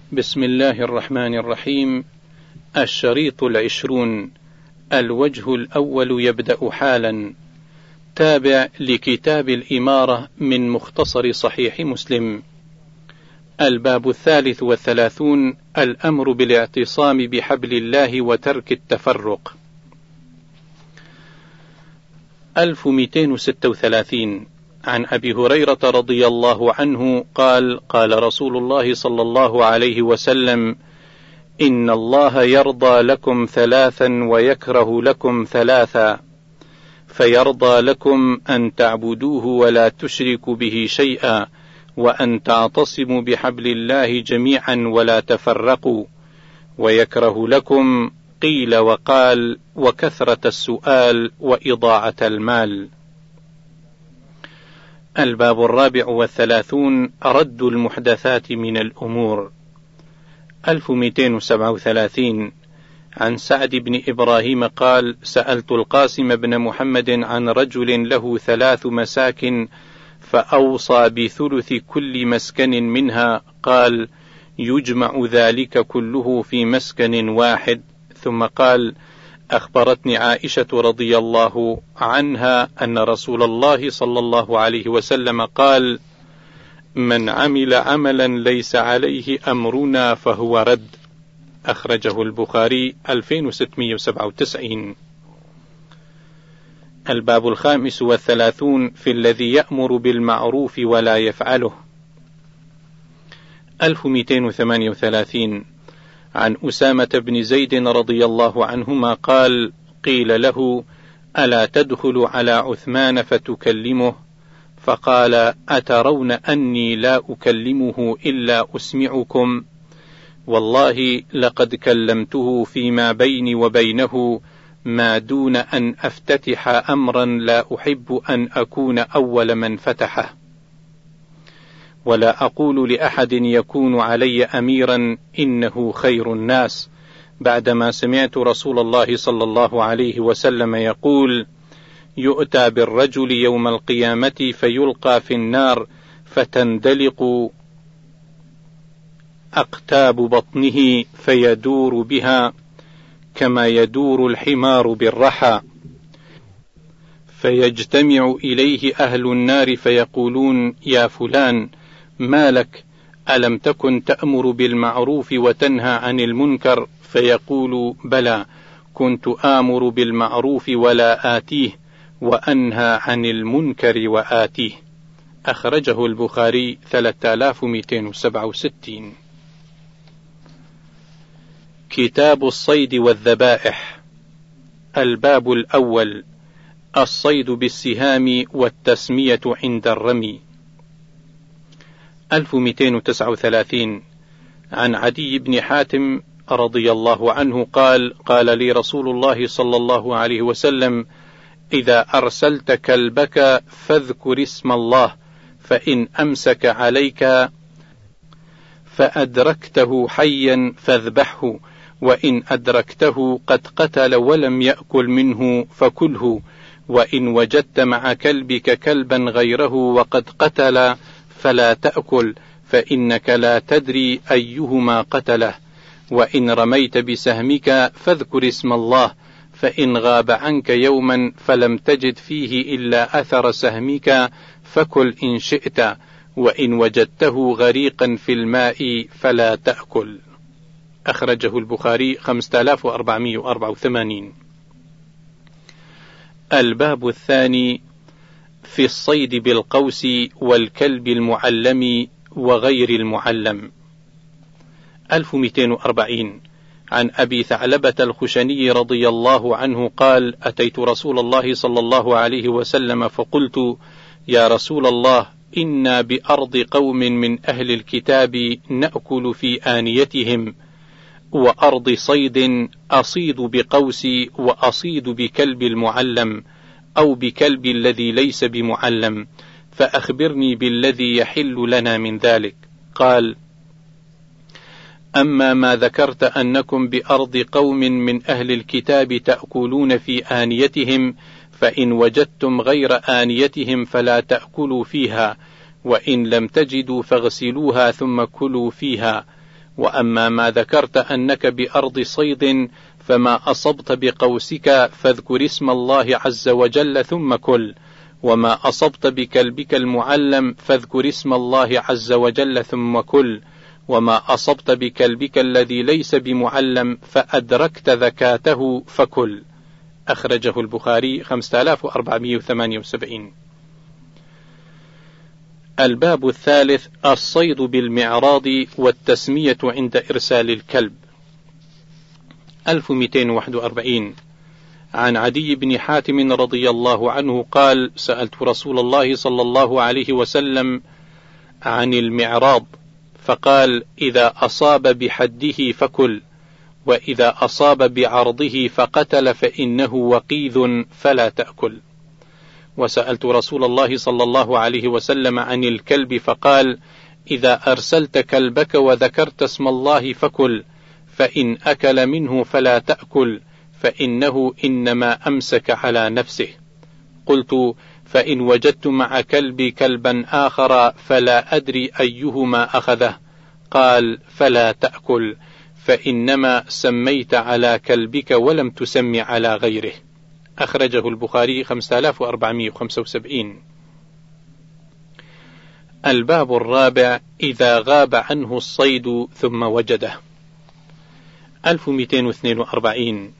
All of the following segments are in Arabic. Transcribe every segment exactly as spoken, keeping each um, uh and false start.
بسم الله الرحمن الرحيم. الشريط العشرون. الوجه الأول يبدأ حالا. تابع لكتاب الإمارة من مختصر صحيح مسلم. الباب الثالث والثلاثون. الأمر بالاعتصام بحبل الله وترك التفرق. ألف ومئتين وستة وثلاثين. عن أبي هريرة رضي الله عنه قال: قال رسول الله صلى الله عليه وسلم: إن الله يرضى لكم ثلاثا ويكره لكم ثلاثا، فيرضى لكم أن تعبدوه ولا تشركوا به شيئا، وأن تعتصموا بحبل الله جميعا ولا تفرقوا، ويكره لكم قيل وقال وكثرة السؤال وإضاعة المال. الباب الرابع والثلاثون. رد المحدثات من الأمور. ألف ومئتين وسبعة وثلاثين. عن سعد بن إبراهيم قال: سألت القاسم بن محمد عن رجل له ثلاث مساكن فأوصى بثلث كل مسكن منها، قال: يجمع ذلك كله في مسكن واحد. ثم قال: أخبرتني عائشة رضي الله عنها أن رسول الله صلى الله عليه وسلم قال: من عمل عملا ليس عليه أمرنا فهو رد. أخرجه البخاري ألفين وستمئة وسبعة وتسعين. الباب الخامس والثلاثون. في الذي يأمر بالمعروف ولا يفعله. ألف ومئتين وثمانية وثلاثين. عن أسامة بن زيد رضي الله عنهما قال: قيل له: ألا تدخل على عثمان فتكلمه؟ فقال: أترون أني لا أكلمه إلا أسمعكم؟ والله لقد كلمته فيما بيني وبينه ما دون أن أفتتح أمرا لا أحب أن أكون أول من فتحه، ولا أقول لأحد يكون علي أميرا إنه خير الناس، بعدما سمعت رسول الله صلى الله عليه وسلم يقول: يؤتى بالرجل يوم القيامة فيلقى في النار فتندلق أقتاب بطنه فيدور بها كما يدور الحمار بالرحى، فيجتمع إليه أهل النار فيقولون: يا فلان ما لك؟ ألم تكن تأمر بالمعروف وتنهى عن المنكر؟ فيقول: بلى، كنت آمر بالمعروف ولا آتيه، وأنهى عن المنكر وآتيه. أخرجه البخاري ثلاثة آلاف ومئتين وسبعة وستين. كتاب الصيد والذبائح. الباب الأول. الصيد بالسهام والتسمية عند الرمي. ألف ومئتين وتسعة وثلاثين. عن عدي بن حاتم رضي الله عنه قال: قال لي رسول الله صلى الله عليه وسلم: إذا أرسلت كلبك فاذكر اسم الله، فإن أمسك عليك فأدركته حيا فاذبحه، وإن أدركته قد قتل ولم يأكل منه فكله، وإن وجدت مع كلبك كلبا غيره وقد قتل فلا تأكل، فإنك لا تدري أيهما قتله، وإن رميت بسهمك فاذكر اسم الله، فإن غاب عنك يوما فلم تجد فيه إلا أثر سهمك فكل إن شئت، وإن وجدته غريقا في الماء فلا تأكل. أخرجه البخاري خمسة آلاف وأربعمئة وأربعة وثمانين. الباب الثاني. في الصيد بالقوس والكلب المعلم وغير المعلم. ألف ومئتين وأربعين. عن أبي ثعلبة الخشني رضي الله عنه قال: أتيت رسول الله صلى الله عليه وسلم فقلت: يا رسول الله، إنا بأرض قوم من أهل الكتاب نأكل في آنيتهم، وأرض صيد أصيد بقوسي وأصيد بكلب المعلم أو بكلب الذي ليس بمعلم، فأخبرني بالذي يحل لنا من ذلك. قال: أما ما ذكرت أنكم بأرض قوم من أهل الكتاب تأكلون في آنيتهم، فإن وجدتم غير آنيتهم فلا تأكلوا فيها، وإن لم تجدوا فاغسلوها ثم كلوا فيها، وأما ما ذكرت أنك بأرض صيد فما أصبت بقوسك فاذكر اسم الله عز وجل ثم كل، وما أصبت بكلبك المعلم فاذكر اسم الله عز وجل ثم كل، وما أصبت بكلبك الذي ليس بمعلم فأدركت ذكاته فكل. أخرجه البخاري خمسة آلاف وأربعمائة وثمانية وسبعين. الباب الثالث: الصيد بالمعراض والتسمية عند إرسال الكلب. ألف ومئتين وواحد وأربعين. عن عدي بن حاتم رضي الله عنه قال: سألت رسول الله صلى الله عليه وسلم عن المعراض فقال: إذا أصاب بحده فكل، وإذا أصاب بعرضه فقتل فإنه وقيذ فلا تأكل. وسألت رسول الله صلى الله عليه وسلم عن الكلب فقال: إذا أرسلت كلبك وذكرت اسم الله فكل، فإن أكل منه فلا تأكل، فإنه إنما أمسك على نفسه. قلت: فإن وجدت مع كلبي كلبا آخر فلا أدري أيهما أخذه. قال: فلا تأكل، فإنما سميت على كلبك ولم تسمي على غيره. أخرجه البخاري خمسة آلاف وأربعمائة وخمسة وسبعين. الباب الرابع: إذا غاب عنه الصيد ثم وجده. ألف ومئتين واثنين وأربعين.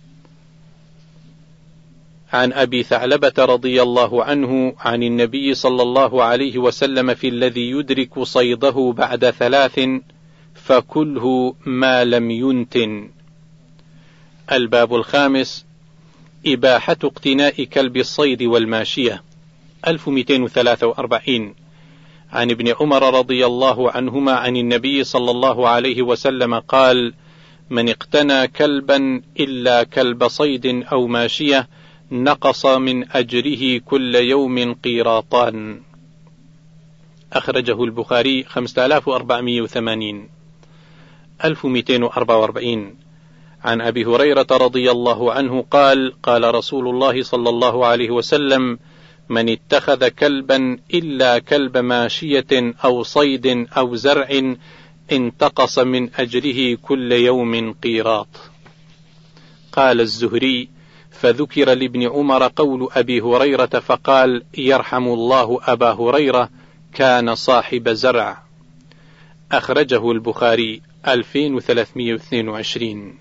عن أبي ثعلبة رضي الله عنه عن النبي صلى الله عليه وسلم في الذي يدرك صيده بعد ثلاث: فكله ما لم ينتن. الباب الخامس: إباحة اقتناء كلب الصيد والماشية. ألف ومئتين وثلاثة وأربعين. عن ابن عمر رضي الله عنهما عن النبي صلى الله عليه وسلم قال: من اقتنى كلبا إلا كلب صيد أو ماشية نقص من أجره كل يوم قيراطان. أخرجه البخاري خمسة آلاف وأربعمائة وثمانين. ألف ومئتين وأربعة وأربعين. عن أبي هريرة رضي الله عنه قال: قال رسول الله صلى الله عليه وسلم: من اتخذ كلبا إلا كلب ماشية أو صيد أو زرع انتقص من أجره كل يوم قيراط. قال الزهري: فذكر لابن عمر قول أبي هريرة فقال: يرحم الله أبا هريرة كان صاحب زرع. أخرجه البخاري ألفين وثلاثمائة واثنين وعشرين.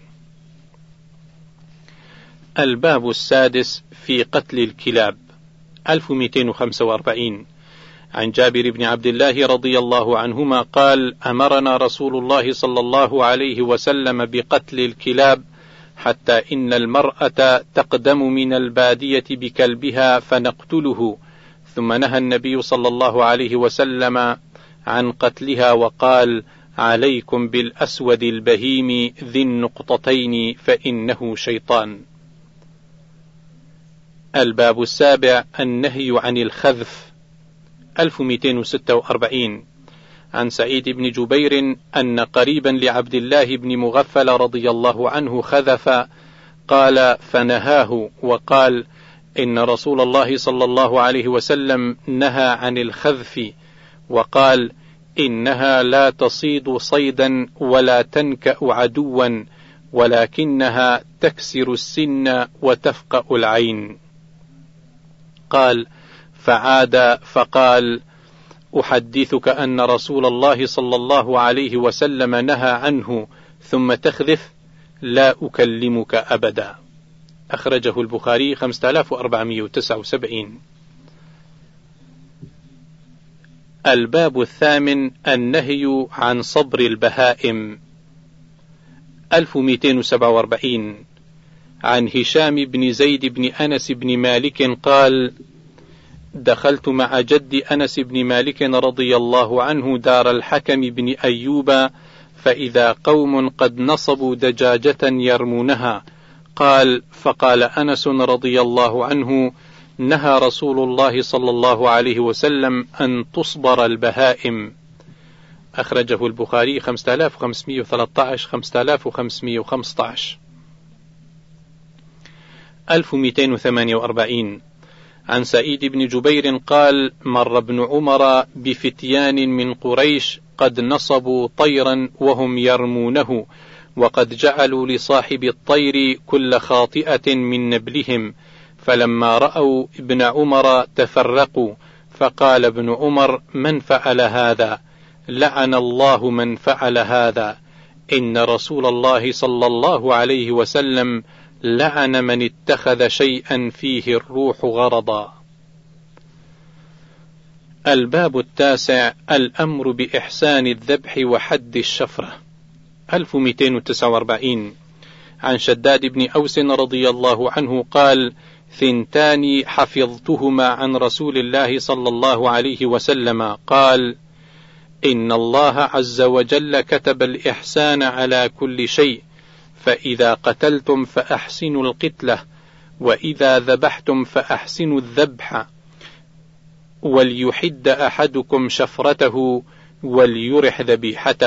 الباب السادس: في قتل الكلاب. ألف ومئتين وخمسة وأربعين. عن جابر بن عبد الله رضي الله عنهما قال: أمرنا رسول الله صلى الله عليه وسلم بقتل الكلاب حتى إن المرأة تقدم من البادية بكلبها فنقتله، ثم نهى النبي صلى الله عليه وسلم عن قتلها وقال: عليكم بالأسود البهيم ذي النقطتين فإنه شيطان. الباب السابع: النهي عن الخذف. ألف ومئتين وستة وأربعين. عن سعيد بن جبير أن قريبا لعبد الله بن مغفل رضي الله عنه خذف، قال: فنهاه وقال: إن رسول الله صلى الله عليه وسلم نهى عن الخذف، وقال: إنها لا تصيد صيدا ولا تنكأ عدوا، ولكنها تكسر السن وتفقأ العين. قال: فعاد فقال: أحدثك أن رسول الله صلى الله عليه وسلم نهى عنه ثم تخذف؟ لا أكلمك أبدا. أخرجه البخاري خمسة آلاف وأربعمائة وتسعة وسبعين. الباب الثامن: النهي عن صبر البهائم. ألف ومئتين وسبعة وأربعين. عن هشام بن زيد بن أنس بن مالك قال: دخلت مع جد أنس بن مالك رضي الله عنه دار الحكم بن أيوب، فإذا قوم قد نصبوا دجاجة يرمونها. قال: فقال أنس رضي الله عنه: نهى رسول الله صلى الله عليه وسلم أن تصبر البهائم. أخرجه البخاري خمسة آلاف وخمسمائة وثلاثة عشر خمسة آلاف وخمسمائة وخمسة عشر. ألف ومئتين وثمانية وأربعين. عن سعيد بن جبير قال: مر ابن عمر بفتيان من قريش قد نصبوا طيرا وهم يرمونه، وقد جعلوا لصاحب الطير كل خاطئة من نبلهم، فلما رأوا ابن عمر تفرقوا، فقال ابن عمر: من فعل هذا؟ لعن الله من فعل هذا، إن رسول الله صلى الله عليه وسلم لعن من اتخذ شيئا فيه الروح غرضا. الباب التاسع: الأمر بإحسان الذبح وحد الشفرة. ألف ومئتين وتسعة وأربعين. عن شداد بن أوس رضي الله عنه قال: ثنتان حفظتهما عن رسول الله صلى الله عليه وسلم قال: إن الله عز وجل كتب الإحسان على كل شيء، فإذا قتلتم فأحسنوا القتلة، وإذا ذبحتم فأحسنوا الذبح، وليحد أحدكم شفرته وليرح ذبيحته.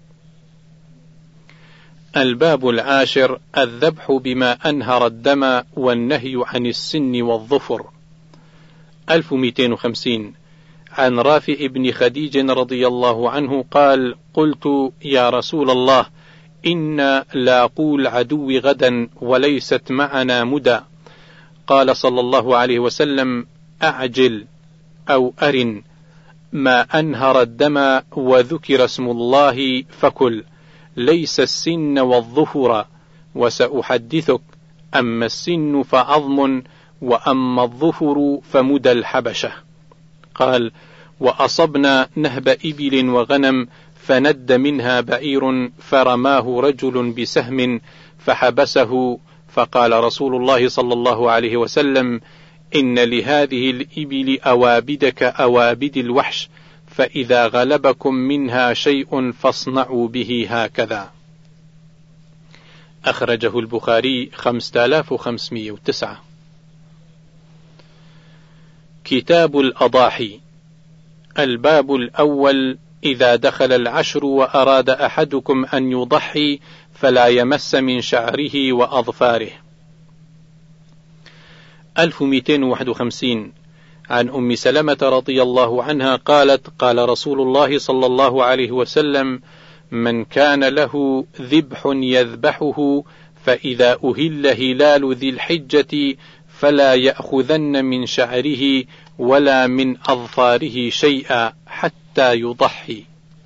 الباب العاشر: الذبح بما أنهر الدم والنهي عن السن والظفر. ألف ومئتين وخمسين. عن رافع بن خديج رضي الله عنه قال: قلت: يا رسول الله، إنا لاقوا العدو غدا وليست معنا مدى. قال صلى الله عليه وسلم: أعجل أو أرن ما أنهر الدم وذكر اسم الله فكل، ليس السن والظفر، وسأحدثك، أما السن فعظم، وأما الظفر فمدى الحبشة. قال: وأصبنا نهب إبل وغنم، فند منها بعير، فرماه رجل بسهم فحبسه، فقال رسول الله صلى الله عليه وسلم: إن لهذه الإبل أوابد كأوابد الوحش، فإذا غلبكم منها شيء فاصنعوا به هكذا. أخرجه البخاري خمسة آلاف وخمسمئة وتسعة. كتاب الأضاحي. الباب الأول: إذا دخل العشر وأراد أحدكم أن يضحي فلا يمس من شعره وأظفاره. ألف ومئتين وواحد وخمسين. عن أم سلمة رضي الله عنها قالت: قال رسول الله صلى الله عليه وسلم: من كان له ذبح يذبحه، فإذا أهل هلال ذي الحجة فلا يأخذن من شعره ولا من أظفاره شيئا حتى يضحي.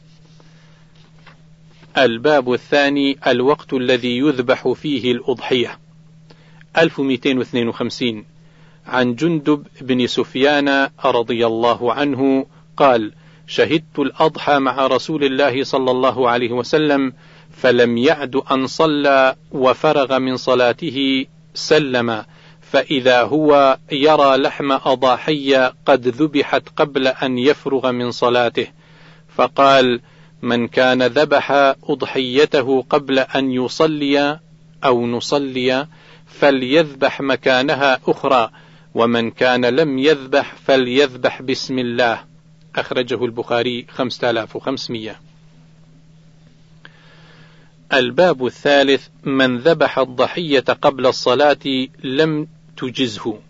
الباب الثاني: الوقت الذي يذبح فيه الأضحية. ألف ومئتين واثنين وخمسين. عن جندب بن سفيان رضي الله عنه قال: شهدت الأضحى مع رسول الله صلى الله عليه وسلم، فلم يعد أن صلى وفرغ من صلاته سلم، فإذا هو يرى لحم أضاحي قد ذبحت قبل أن يفرغ من صلاته، فقال: من كان ذبح أضحيته قبل أن يصلي أو نصلي فليذبح مكانها أخرى، ومن كان لم يذبح فليذبح بسم الله. أخرجه البخاري خمسة آلاف وخمسمئة. الباب الثالث: من ذبح الضحية قبل الصلاة لم تجزه.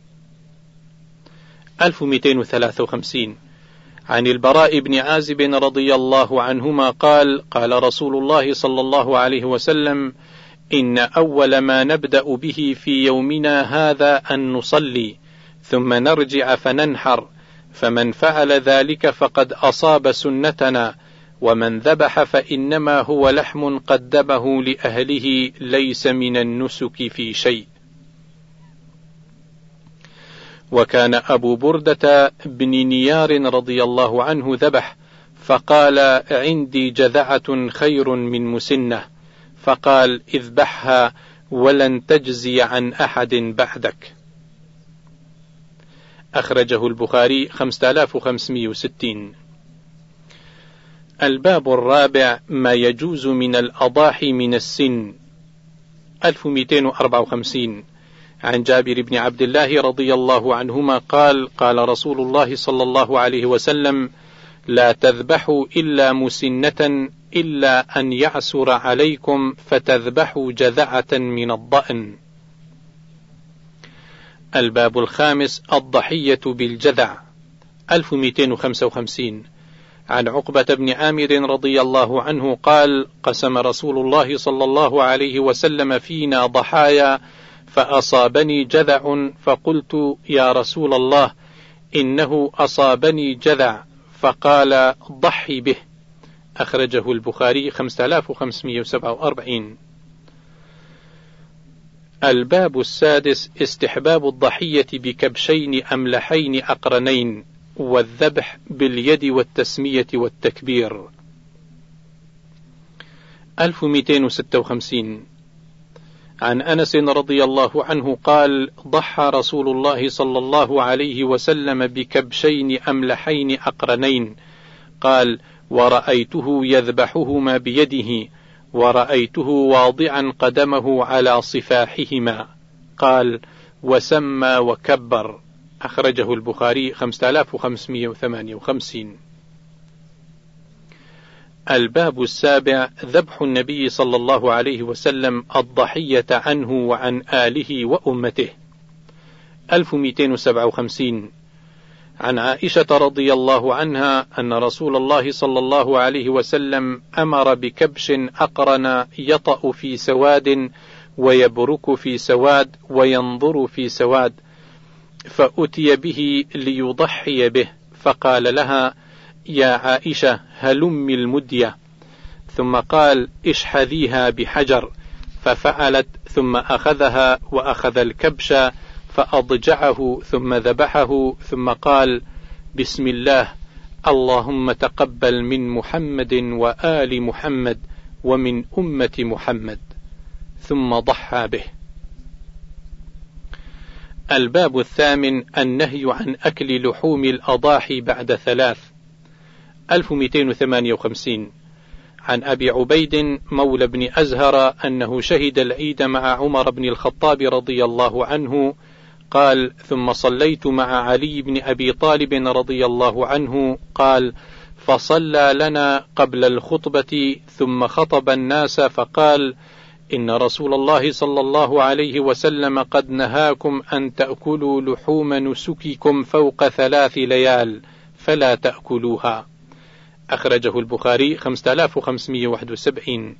ألف ومئتين وثلاثة وخمسين. عن البراء بن عازب رضي الله عنهما قال: قال رسول الله صلى الله عليه وسلم: إن أول ما نبدأ به في يومنا هذا أن نصلي، ثم نرجع فننحر، فمن فعل ذلك فقد أصاب سنتنا، ومن ذبح فإنما هو لحم قدمه لأهله، ليس من النسك في شيء. وكان أبو بردة بن نيار رضي الله عنه ذبح، فقال: عندي جذعة خير من مسنة، فقال: اذبحها ولن تجزي عن أحد بعدك. أخرجه البخاري خمسة آلاف وخمسمئة وستين. الباب الرابع: ما يجوز من الأضاحي من السن. ألف ومئتين وأربعة وخمسين. عن جابر بن عبد الله رضي الله عنهما قال: قال رسول الله صلى الله عليه وسلم: لا تذبحوا إلا مسنة، إلا أن يعسر عليكم فتذبحوا جذعة من الضأن. الباب الخامس: الضحية بالجذع. ألف ومئتين وخمسة وخمسين. عن عقبة بن عامر رضي الله عنه قال: قسم رسول الله صلى الله عليه وسلم فينا ضحايا فأصابني جذع، فقلت: يا رسول الله إنه أصابني جذع، فقال: ضحي به. أخرجه البخاري خمسة آلاف وخمسمائة وسبعة وأربعين. الباب السادس: استحباب الضحية بكبشين أملحين أقرنين، والذبح باليد والتسمية والتكبير. ألف ومئتين وستة وخمسين. عن أنس رضي الله عنه قال: ضحى رسول الله صلى الله عليه وسلم بكبشين أملحين أقرنين. قال: ورأيته يذبحهما بيده، ورأيته واضعا قدمه على صفاحهما. قال: وسمى وكبر. أخرجه البخاري خمسة آلاف وخمسمائة وثمانية وخمسين. الباب السابع: ذبح النبي صلى الله عليه وسلم الضحية عنه وعن آله وأمته. ألف ومئتين وسبعة وخمسين. عن عائشة رضي الله عنها أن رسول الله صلى الله عليه وسلم أمر بكبش أقرن يطأ في سواد ويبرك في سواد وينظر في سواد، فأتي به ليضحي به، فقال لها: يا عائشة هلم المدية. ثم قال: اشحذيها بحجر، ففعلت، ثم أخذها وأخذ الكبش فأضجعه ثم ذبحه، ثم قال: بسم الله، اللهم تقبل من محمد وآل محمد ومن أمة محمد، ثم ضحى به. الباب الثامن: النهي عن أكل لحوم الأضاحي بعد ثلاث. ألف ومئتين وثمانية وخمسين. عن أبي عبيد مولى بن أزهر أنه شهد العيد مع عمر بن الخطاب رضي الله عنه قال: ثم صليت مع علي بن أبي طالب رضي الله عنه قال: فصلى لنا قبل الخطبة ثم خطب الناس فقال: إن رسول الله صلى الله عليه وسلم قد نهاكم أن تأكلوا لحوم نسككم فوق ثلاث ليال، فلا تأكلوها. أخرجه البخاري خمسة آلاف وخمسمائة وواحد وسبعين.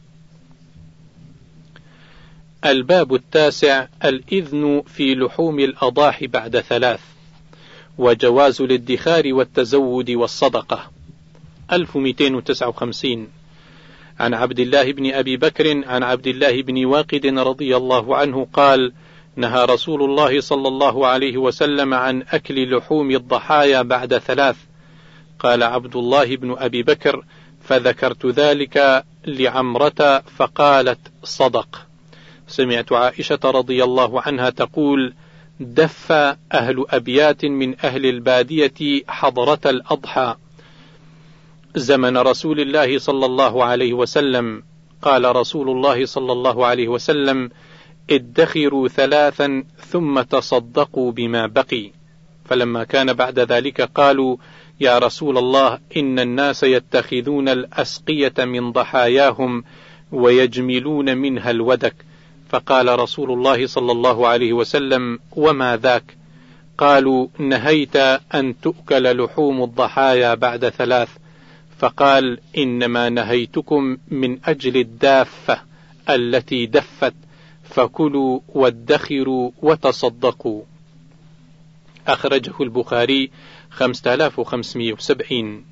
الباب التاسع: الإذن في لحوم الأضاحي بعد ثلاث، وجواز الادخار والتزود والصدقة. ألف ومئتين وتسعة وخمسين. عن عبد الله بن أبي بكر عن عبد الله بن واقد رضي الله عنه قال: نهى رسول الله صلى الله عليه وسلم عن أكل لحوم الضحايا بعد ثلاث. قال عبد الله بن أبي بكر: فذكرت ذلك لعمرة فقالت: صدق. سمعت عائشة رضي الله عنها تقول: دف أهل أبيات من أهل البادية حضرة الأضحى زمن رسول الله صلى الله عليه وسلم. قال رسول الله صلى الله عليه وسلم: ادخروا ثلاثا ثم تصدقوا بما بقي. فلما كان بعد ذلك قالوا: يا رسول الله، إن الناس يتخذون الأسقية من ضحاياهم ويجملون منها الودك. فقال رسول الله صلى الله عليه وسلم: وما ذاك؟ قالوا: نهيت أن تؤكل لحوم الضحايا بعد ثلاث. فقال: إنما نهيتكم من أجل الدافة التي دفت، فكلوا وادخروا وتصدقوا. أخرجه البخاري خمسة آلاف وخمسمائة وسبعين.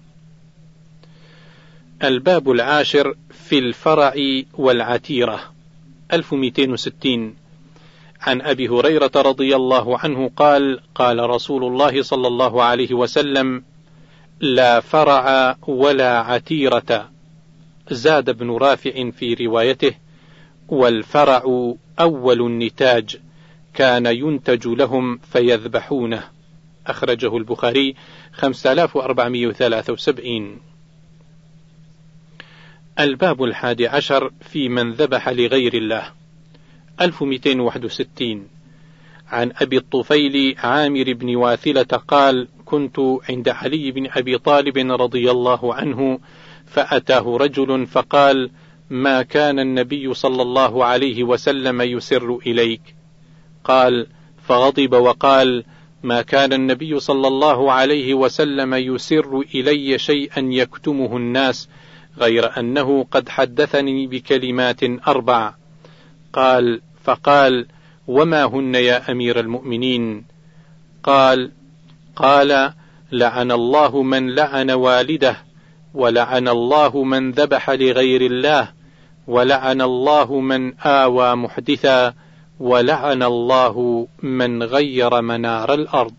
الباب العاشر: في الفرع والعتيرة. ألف ومئتين وستين. عن أبي هريرة رضي الله عنه قال: قال رسول الله صلى الله عليه وسلم: لا فرع ولا عتيرة. زاد ابن رافع في روايته: والفرع أول النتاج، كان ينتج لهم فيذبحونه. أخرجه البخاري خمسة آلاف وأربعمائة وثلاثة وسبعين. الباب الحادي عشر: في من ذبح لغير الله. ألف ومئتين وواحد وستين. عن أبي الطفيل عامر بن واثلة قال: كنت عند علي بن أبي طالب رضي الله عنه، فأتاه رجل فقال: ما كان النبي صلى الله عليه وسلم يسر إليك؟ قال: فغضب وقال: ما كان النبي صلى الله عليه وسلم يسر إلي شيئا يكتمه الناس، غير أنه قد حدثني بكلمات أربع. قال فقال: وما هن يا أمير المؤمنين؟ قال قال لعن الله من لعن والده، ولعن الله من ذبح لغير الله، ولعن الله من آوى محدثا، ولعن الله من غير منار الأرض.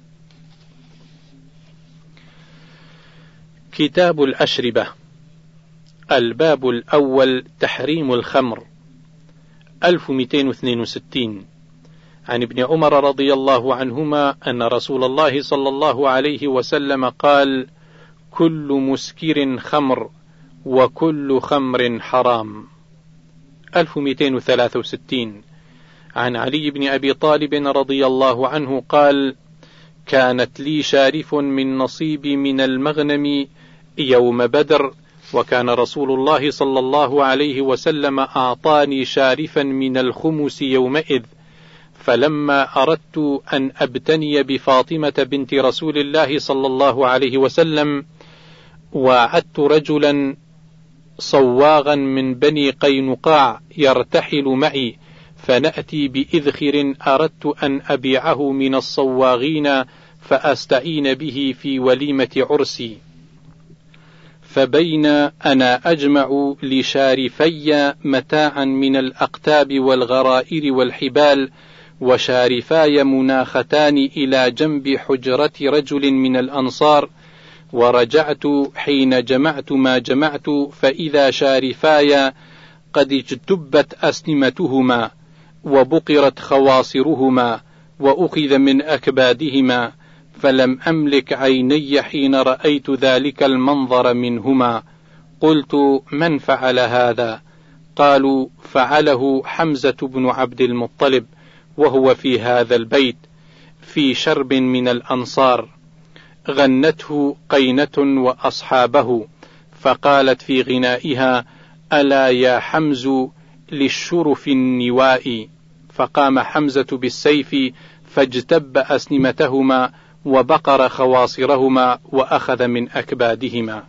كتاب الأشربة. الباب الأول: تحريم الخمر. ألف ومئتين واثنين وستين. عن ابن عمر رضي الله عنهما أن رسول الله صلى الله عليه وسلم قال: كل مسكر خمر، وكل خمر حرام. ألف ومئتين وثلاثة وستين. عن علي بن أبي طالب رضي الله عنه قال: كانت لي شارف من نصيبي من المغنم يوم بدر، وكان رسول الله صلى الله عليه وسلم أعطاني شارفا من الخمس يومئذ، فلما أردت أن أبتني بفاطمة بنت رسول الله صلى الله عليه وسلم، وعدت رجلا صواغا من بني قينقاع يرتحل معي، فنأتي بإذخر أردت أن أبيعه من الصواغين فأستعين به في وليمة عرسي، فبين أنا أجمع لشارفي متاعا من الأقتاب والغرائر والحبال، وشارفاي مناختان إلى جنب حجرة رجل من الأنصار، ورجعت حين جمعت ما جمعت، فإذا شارفاي قد اجتبت أسنمتهما، وبقرت خواصرهما، وأخذ من أكبادهما، فلم أملك عيني حين رأيت ذلك المنظر منهما. قلت: من فعل هذا؟ قالوا: فعله حمزة بن عبد المطلب، وهو في هذا البيت في شرب من الأنصار. غنته قينة وأصحابه، فقالت في غنائها: ألا يا حمز للشرف النواء، فقام حمزة بالسيف فاجتب أسنمتهما، وبقر خواصرهما، وأخذ من أكبادهما.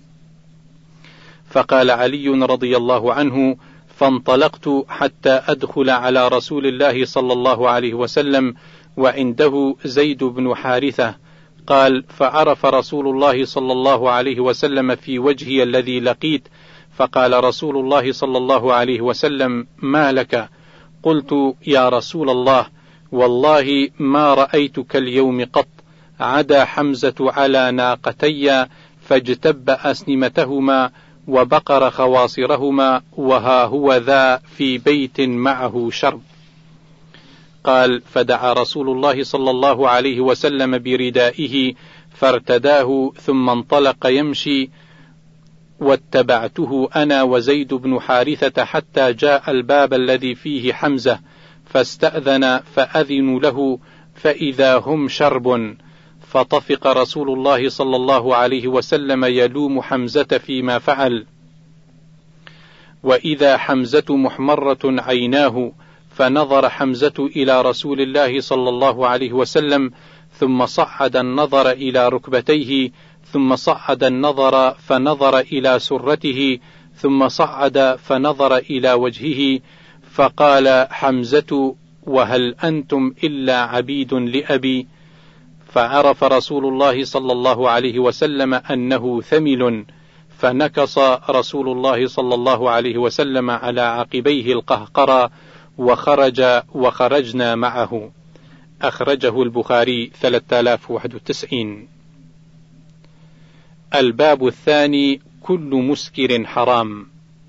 فقال علي رضي الله عنه: فانطلقت حتى أدخل على رسول الله صلى الله عليه وسلم، وعنده زيد بن حارثة. قال: فعرف رسول الله صلى الله عليه وسلم في وجهي الذي لقيت، فقال رسول الله صلى الله عليه وسلم: ما لك؟ قلت: يا رسول الله، والله ما رأيتك اليوم قط، عدا حمزة على ناقتي فاجتب أسنمتهما، وبقر خواصرهما، وها هو ذا في بيت معه شرب. قال: فدعا رسول الله صلى الله عليه وسلم بردائه فارتداه، ثم انطلق يمشي، واتبعته أنا وزيد بن حارثة حتى جاء الباب الذي فيه حمزة، فاستأذن فأذن له، فإذا هم شرب. فطفق رسول الله صلى الله عليه وسلم يلوم حمزة فيما فعل، وإذا حمزة محمرة عيناه، فنظر حمزة إلى رسول الله صلى الله عليه وسلم، ثم صعد النظر إلى ركبتيه، ثم صعد النظر فنظر إلى سرته، ثم صعد فنظر إلى وجهه، فقال حمزة: وهل أنتم إلا عبيد لأبي؟ فعرف رسول الله صلى الله عليه وسلم أنه ثمل، فنكص رسول الله صلى الله عليه وسلم على عقبيه القهقرى، وخرج وخرجنا معه. أخرجه البخاري ثلاثة آلاف وواحد وتسعين. الباب الثاني: كل مسكر حرام.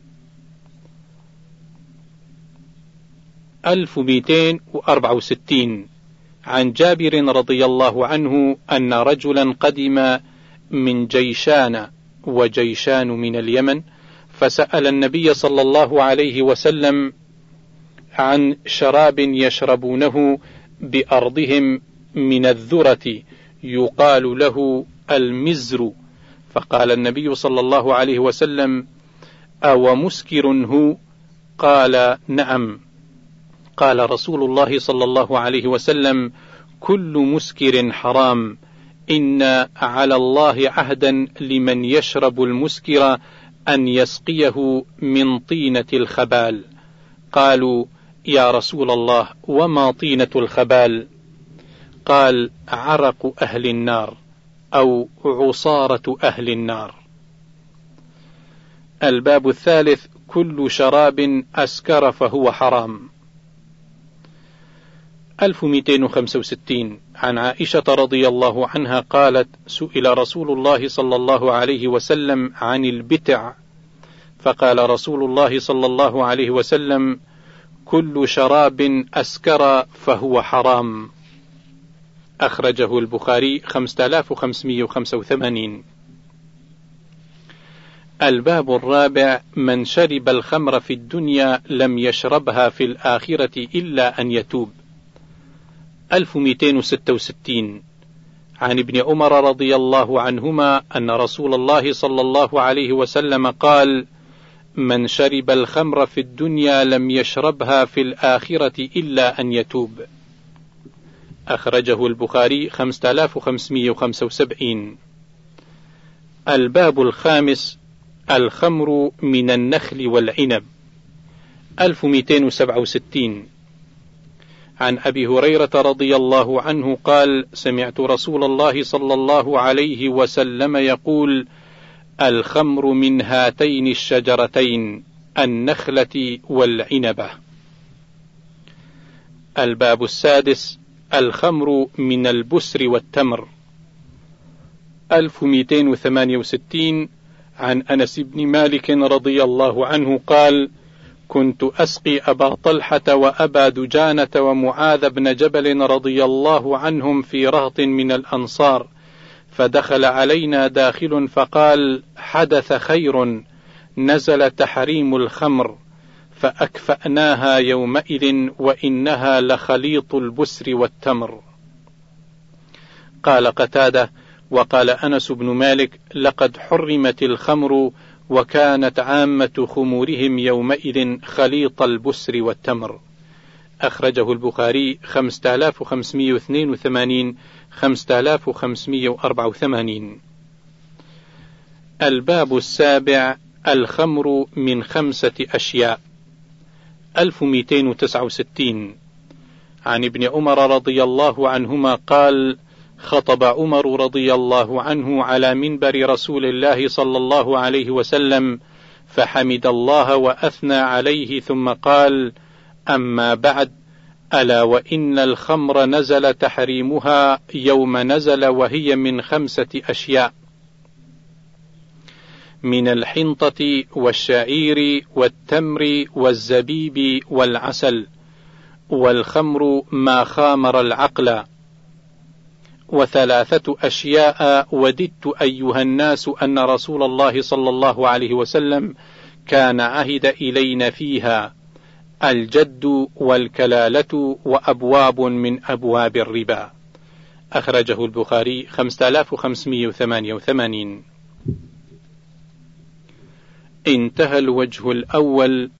ألف ومئتين وأربعة وستين. عن جابر رضي الله عنه أن رجلا قدم من جيشان، وجيشان من اليمن، فسأل النبي صلى الله عليه وسلم عن شراب يشربونه بأرضهم من الذرة يقال له المزر، فقال النبي صلى الله عليه وسلم: أو مسكر هو؟ قال: نعم. قال رسول الله صلى الله عليه وسلم: كل مسكر حرام، إن على الله عهدا لمن يشرب المسكر أن يسقيه من طينة الخبال. قالوا: يا رسول الله، وما طينة الخبال؟ قال: عرق أهل النار، أو عصارة أهل النار. الباب الثالث: كل شراب أسكر فهو حرام. ألف ومئتين وخمسة وستين عن عائشة رضي الله عنها قالت: سئل رسول الله صلى الله عليه وسلم عن البتع، فقال رسول الله صلى الله عليه وسلم: كل شراب أسكر فهو حرام. أخرجه البخاري خمسة آلاف وخمسمئة وخمسة وثمانين. الباب الرابع: من شرب الخمر في الدنيا لم يشربها في الآخرة إلا أن يتوب. ألف ومئتين وستة وستين عن ابن عمر رضي الله عنهما أن رسول الله صلى الله عليه وسلم قال: من شرب الخمر في الدنيا لم يشربها في الآخرة إلا أن يتوب. أخرجه البخاري خمسة آلاف وخمسمئة وخمسة وسبعين. الباب الخامس: الخمر من النخل والعنب. ألف ومئتين وسبعة وستين عن أبي هريرة رضي الله عنه قال: سمعت رسول الله صلى الله عليه وسلم يقول: الخمر من هاتين الشجرتين، النخلة والعنبة. الباب السادس: الخمر من البسر والتمر. ألف ومئتين وثمانية وستين عن أنس بن مالك رضي الله عنه قال: كنت أسقي أبا طلحة وأبا دجانة ومعاذ بن جبل رضي الله عنهم في رهط من الأنصار، فدخل علينا داخل فقال: حدث خير، نزل تحريم الخمر، فأكفأناها يومئذ وإنها لخليط البسر والتمر. قال قتادة: وقال أنس بن مالك: لقد حرمت الخمر، وكانت عامة خمورهم يومئذ خليط البسر والتمر. أخرجه البخاري خمسة آلاف وخمسمئة واثنين وثمانين خمسة آلاف وخمسمئة وأربعة وثمانين. الباب السابع: الخمر من خمسة أشياء. ألف ومئتين وتسعة وستين عن ابن عمر رضي الله عنهما قال: خطب عمر رضي الله عنه على منبر رسول الله صلى الله عليه وسلم، فحمد الله وأثنى عليه، ثم قال: أما بعد، ألا وإن الخمر نزل تحريمها يوم نزل، وهي من خمسة أشياء: من الحنطة والشعير والتمر والزبيب والعسل، والخمر ما خامر العقل. وثلاثة أشياء وددت أيها الناس أن رسول الله صلى الله عليه وسلم كان عهد إلينا فيها: الجد والكلالة وأبواب من أبواب الربا. أخرجه البخاري خمسة آلاف وخمسمئة وثمانية وثمانين. انتهى الوجه الأول.